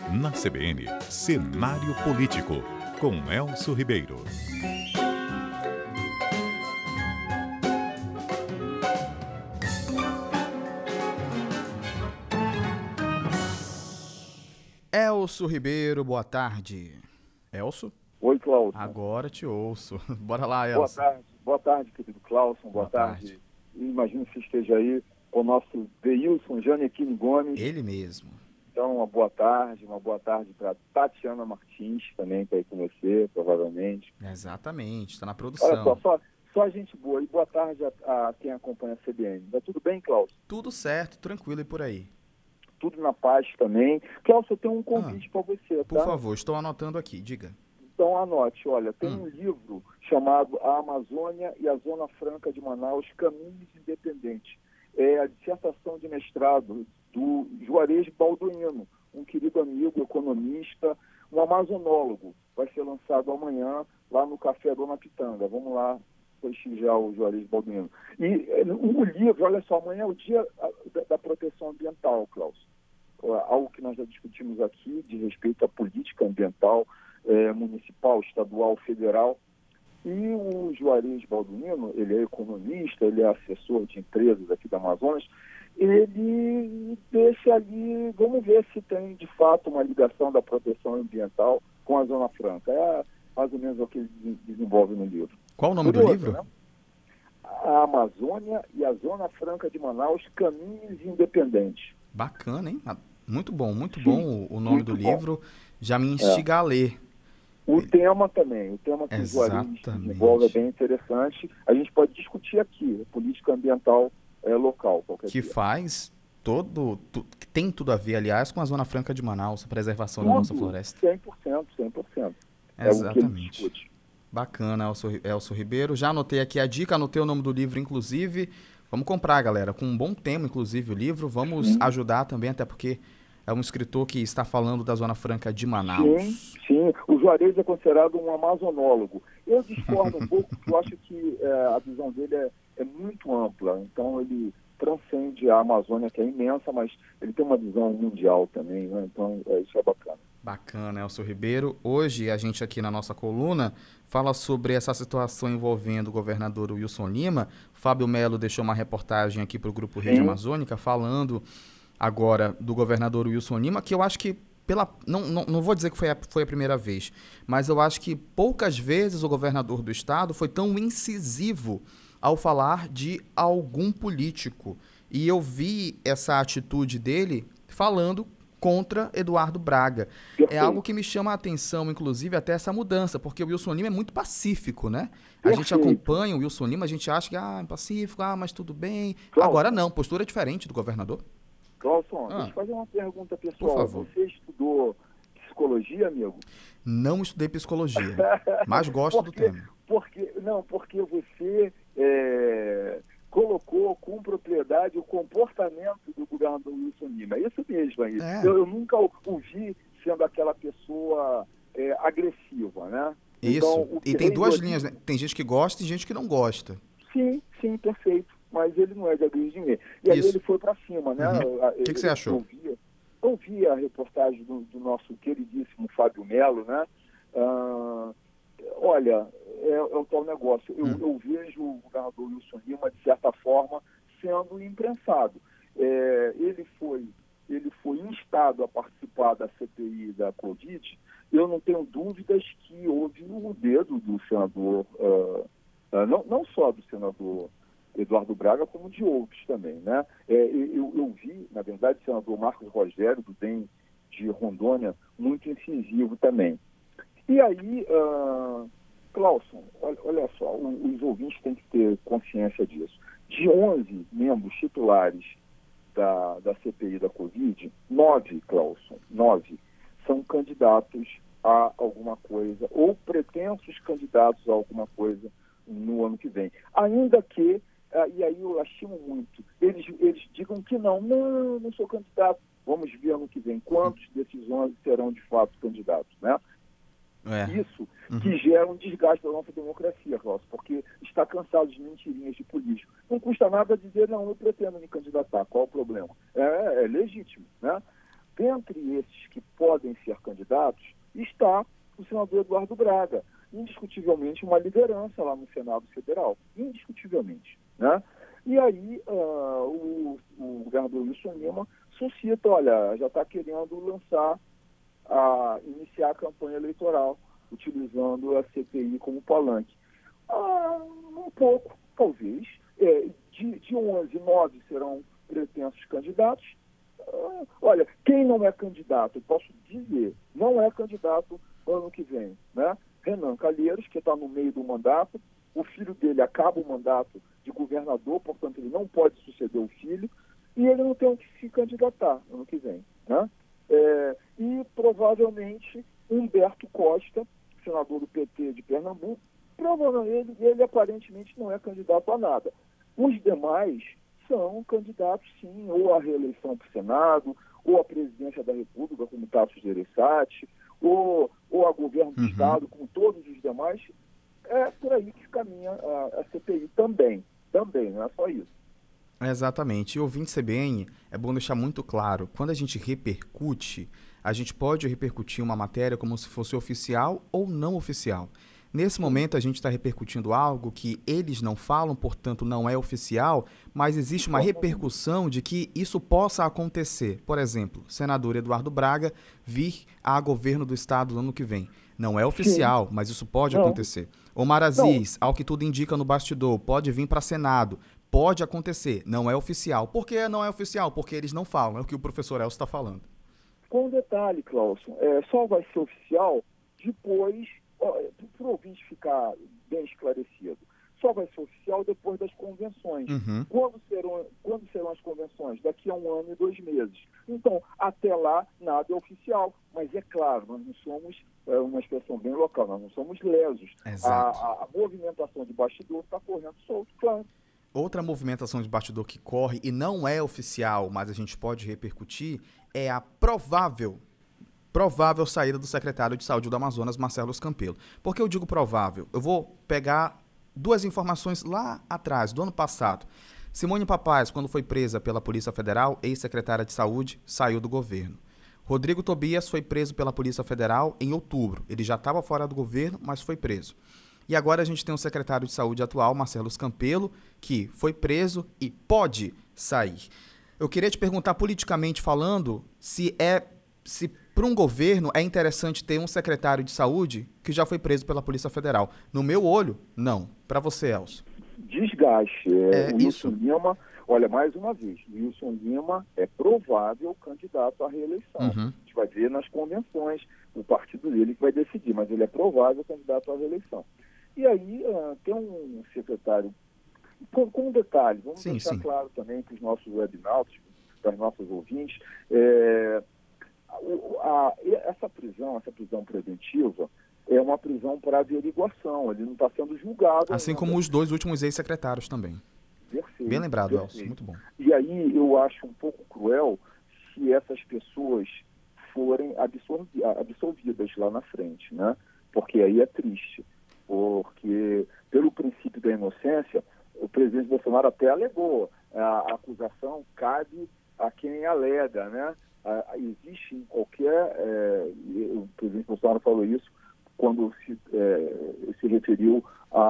Na CBN, Cenário Político, com Elcio Ribeiro. Elcio Ribeiro, boa tarde. Elcio? Oi, Clauson. Agora te ouço. Bora lá, Boa Elcio. boa tarde, querido Clauson. Boa tarde. Imagino que você esteja aí com o nosso Deilson Janequine Gomes. Ele mesmo. Então, uma boa tarde para Tatiana Martins, também está aí com você, provavelmente. Exatamente, está na Olha produção. só gente boa. E boa tarde a quem acompanha a CBN. Tá tudo bem, Clauson? Tudo certo, tranquilo e por aí. Tudo na paz também. Clauson, eu tenho um convite para você, tá? Por favor, estou anotando aqui, diga. Então anote, olha, tem um livro chamado A Amazônia e a Zona Franca de Manaus, Caminhos Independentes. É a dissertação de mestrado do Juarez Balduino, um querido amigo, economista, um amazonólogo. Vai ser lançado amanhã lá no Café Dona Pitanga. Vamos lá prestigiar o Juarez Balduino. E o livro, olha só, amanhã é o dia da proteção ambiental, Klaus. Algo que nós já discutimos aqui, de respeito à política ambiental, municipal, estadual, federal. E o Juarez Balduino, ele é economista, ele é assessor de empresas aqui da Amazonas, ele deixa ali, vamos ver se tem de fato uma ligação da proteção ambiental com a Zona Franca. É mais ou menos o que ele desenvolve no livro. Qual o nome do livro? Né? A Amazônia e a Zona Franca de Manaus, Caminhos Independentes. Bacana, hein? Muito bom o nome do livro. Já me instiga a ler. O tema também, o tema que o Juarez desenvolve é bem interessante. A gente pode discutir aqui, política ambiental local. Que dia. faz que tem tudo a ver, aliás, com a Zona Franca de Manaus, a preservação da nossa floresta. 100%. Exatamente. É o que ele discute. Bacana, Elcio Ribeiro. Já anotei aqui a dica, anotei o nome do livro, inclusive. Vamos comprar, galera, com um bom tema, inclusive, o livro. Vamos ajudar também, até porque é um escritor que está falando da Zona Franca de Manaus. Sim. O Juarez é considerado um amazonólogo. Eu discordo um pouco, porque eu acho que a visão dele é muito ampla. Então, ele transcende a Amazônia, que é imensa, mas ele tem uma visão mundial também, né? Então, isso é bacana. Bacana, Elcio Ribeiro. Hoje, a gente aqui na nossa coluna fala sobre essa situação envolvendo o governador Wilson Lima. Fábio Melo deixou uma reportagem aqui para o Grupo Rede Amazônica falando agora do governador Wilson Lima, que eu acho que não vou dizer que foi a primeira vez, mas eu acho que poucas vezes o governador do estado foi tão incisivo ao falar de algum político. E eu vi essa atitude dele falando contra Eduardo Braga. É algo que me chama a atenção, inclusive, até essa mudança, porque o Wilson Lima é muito pacífico, né? A gente acompanha o Wilson Lima, a gente acha que é pacífico, mas tudo bem. Clauson. Agora não, postura diferente do governador. Clauson, deixa eu fazer uma pergunta pessoal. Por favor. Você estudou psicologia, amigo? Não estudei psicologia, mas gosto do tema. Porque você colocou com propriedade o comportamento do governador Wilson Lima. É isso mesmo aí. Eu nunca ouvi sendo aquela pessoa agressiva, né? Isso. Então, e tem duas linhas, né? Tem gente que gosta e gente que não gosta. Sim, perfeito. Mas ele não é de agredir ninguém. E aí ele foi para cima, né? O que você achou? Eu vi a reportagem do nosso queridíssimo Fábio Melo, né? Olha, é um tal negócio. Eu vejo o governador Wilson Lima, de certa forma, sendo imprensado. Ele foi instado a participar da CPI da Covid. Eu não tenho dúvidas que houve o dedo do senador, não só do senador Eduardo Braga, como de outros também, né? Eu vi, na verdade, o senador Marcos Rogério, do DEM de Rondônia, muito incisivo também. E aí, Clauson, olha só, os ouvintes têm que ter consciência disso. De 11 membros titulares da CPI da Covid, 9 são candidatos a alguma coisa, ou pretensos candidatos a alguma coisa no ano que vem. Ainda que, e aí eu estimo muito, eles digam que não sou candidato. Vamos ver ano que vem quantos desses 11 serão de fato candidatos, né? Isso que gera um desgaste da nossa democracia, Ross, porque está cansado de mentirinhas de político. Não custa nada dizer, não, eu pretendo me candidatar, qual o problema? É legítimo, né? dentre esses que podem ser candidatos, está o senador Eduardo Braga, indiscutivelmente uma liderança lá no Senado Federal, indiscutivelmente, né? E aí o governador Wilson Lima suscita, olha, já está querendo iniciar a campanha eleitoral, utilizando a CPI como palanque. Um pouco, talvez. De 11, 9 serão pretensos candidatos. Olha, quem não é candidato, eu posso dizer, não é candidato ano que vem, né? Renan Calheiros, que está no meio do mandato, o filho dele acaba o mandato de governador, portanto ele não pode suceder o filho, e ele não tem o que se candidatar ano que vem, né? E provavelmente Humberto Costa, senador do PT de Pernambuco, provavelmente ele aparentemente não é candidato a nada. Os demais são candidatos, sim, ou à reeleição para o Senado, ou à presidência da República, como Tasso Gereissati, ou a governo do Estado, como todos os demais. É por aí que caminha a CPI também, não é só isso. Exatamente. E ouvinte CBN, é bom deixar muito claro, quando a gente repercute, a gente pode repercutir uma matéria como se fosse oficial ou não oficial. Nesse momento, a gente está repercutindo algo que eles não falam, portanto, não é oficial, mas existe uma repercussão de que isso possa acontecer. Por exemplo, senador Eduardo Braga vir a governo do estado no ano que vem. Não é oficial, mas isso pode acontecer. Omar Aziz, ao que tudo indica no bastidor, pode vir para Senado. Pode acontecer, não é oficial. Por que não é oficial? Porque eles não falam, é o que o professor Elcio está falando. Com detalhe, Cláudio, só vai ser oficial depois, para o ouvinte ficar bem esclarecido, só vai ser oficial depois das convenções. Quando serão as convenções? Daqui a 1 ano e 2 meses. Então, até lá, nada é oficial. Mas é claro, nós não somos, uma expressão bem local, nós não somos lesos. A movimentação de bastidor está correndo solto, claro. Outra movimentação de bastidor que corre e não é oficial, mas a gente pode repercutir, é a provável saída do secretário de Saúde do Amazonas, Marcelo Campelo. Por que eu digo provável? Eu vou pegar 2 informações lá atrás, do ano passado. Simone Papaz, quando foi presa pela Polícia Federal, ex-secretária de Saúde, saiu do governo. Rodrigo Tobias foi preso pela Polícia Federal em outubro. Ele já estava fora do governo, mas foi preso. E agora a gente tem o secretário de Saúde atual, Marcelo Campelo, que foi preso e pode sair. Eu queria te perguntar, politicamente falando, se para um governo é interessante ter um secretário de saúde que já foi preso pela Polícia Federal. No meu olho, não. Para você, Elcio. Desgaste. O Wilson Lima, olha, mais uma vez, o Wilson Lima é provável candidato à reeleição. A gente vai ver nas convenções, o partido dele que vai decidir, mas ele é provável candidato à reeleição. E aí tem um secretário, com um detalhe, vamos deixar claro também para os nossos webinautas, para os nossos ouvintes, essa prisão preventiva é uma prisão para averiguação, ele não está sendo julgado. Assim ainda. Como os 2 últimos ex-secretários também. Perfeito. Bem lembrado, Elcio, muito bom. E aí eu acho um pouco cruel se essas pessoas forem absolvidas lá na frente, né? Porque aí é triste. Porque, pelo princípio da inocência, o presidente Bolsonaro até alegou, a acusação cabe a quem alega, né? Existe em qualquer... o presidente Bolsonaro falou isso quando se referiu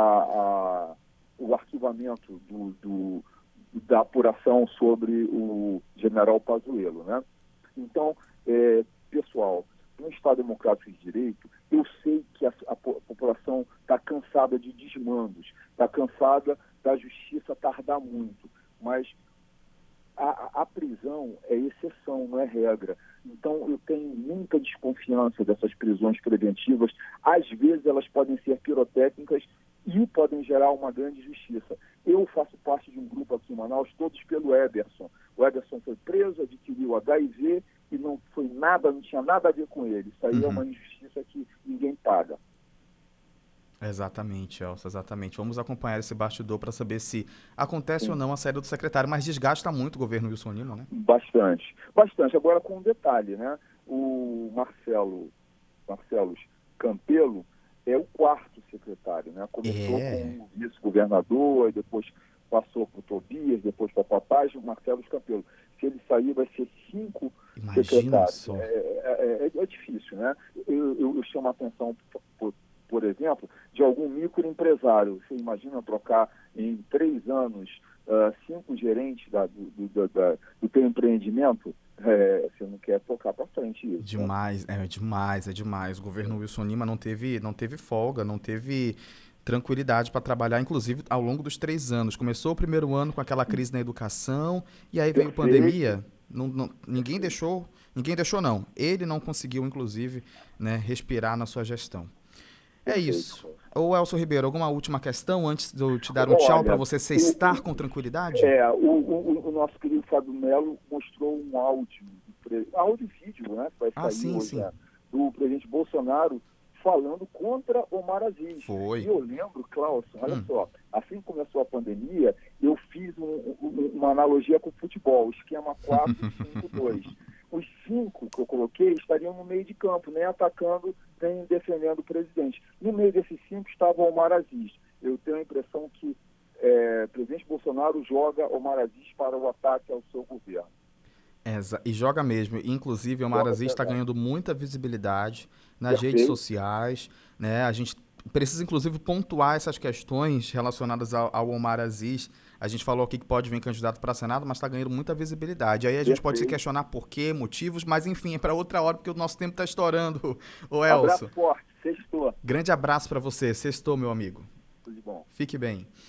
o arquivamento da apuração sobre o general Pazuello, né? Então, pessoal, no Estado Democrático de Direito, eu sei que a população está cansada de desmandos, está cansada da justiça tardar muito, mas a prisão é exceção, não é regra. Então, eu tenho muita desconfiança dessas prisões preventivas. Às vezes, elas podem ser pirotécnicas e podem gerar uma grande injustiça. Eu faço parte de um grupo aqui em Manaus, todos pelo Eberson. O Eberson foi preso, adquiriu HIV e não tinha nada a ver com ele. Isso aí é uma injustiça que ninguém paga. Exatamente, Elcio, exatamente. Vamos acompanhar esse bastidor para saber se acontece ou não a saída do secretário, mas desgasta muito o governo Wilson Lima, né? Bastante. Agora, com um detalhe, né? O Marcelo Campelo é o 4º secretário, né? Começou com o vice-governador, depois passou para o Tobias, depois para o Papaz, o Marcelo Campelo. se ele sair vai ser 5 Imagina secretários. só. É difícil, né? Eu chamo a atenção, por exemplo, de algum microempresário. Você imagina trocar em 3 anos 5 gerentes do teu empreendimento? Você não quer tocar para frente isso. Demais, né? é demais. O governo Wilson Lima não teve folga, não teve tranquilidade para trabalhar, inclusive ao longo dos 3 anos. Começou o primeiro ano com aquela crise na educação, e aí veio pandemia. Ninguém deixou não. Ele não conseguiu, inclusive, né, respirar na sua gestão. É isso. Ô Elcio Ribeiro, alguma última questão antes de eu te dar um tchau para você sextar com tranquilidade? O nosso querido Fábio Melo mostrou um áudio e vídeo, né, que vai sair hoje, sim. né, do presidente Bolsonaro falando contra Omar Aziz. Foi. E eu lembro, Clauson, olha só, assim que começou a pandemia, eu fiz uma analogia com o futebol, esquema 4-5-2. Os 5 que eu coloquei estariam no meio de campo, nem atacando, nem defendendo o presidente. No meio desses 5 estava Omar Aziz. Eu tenho a impressão que o presidente Bolsonaro joga Omar Aziz para o ataque ao seu governo. E joga mesmo. Inclusive, o Omar Aziz está ganhando muita visibilidade nas redes sociais, né? A gente precisa, inclusive, pontuar essas questões relacionadas ao Omar Aziz. A gente falou aqui que pode vir candidato para Senado, mas está ganhando muita visibilidade. Aí a gente pode se questionar por quê, motivos, mas enfim, é para outra hora, porque o nosso tempo está estourando. Ô Elcio. Abraço forte, sextou. Grande abraço para você. Sextou, meu amigo. Tudo de bom. Fique bem.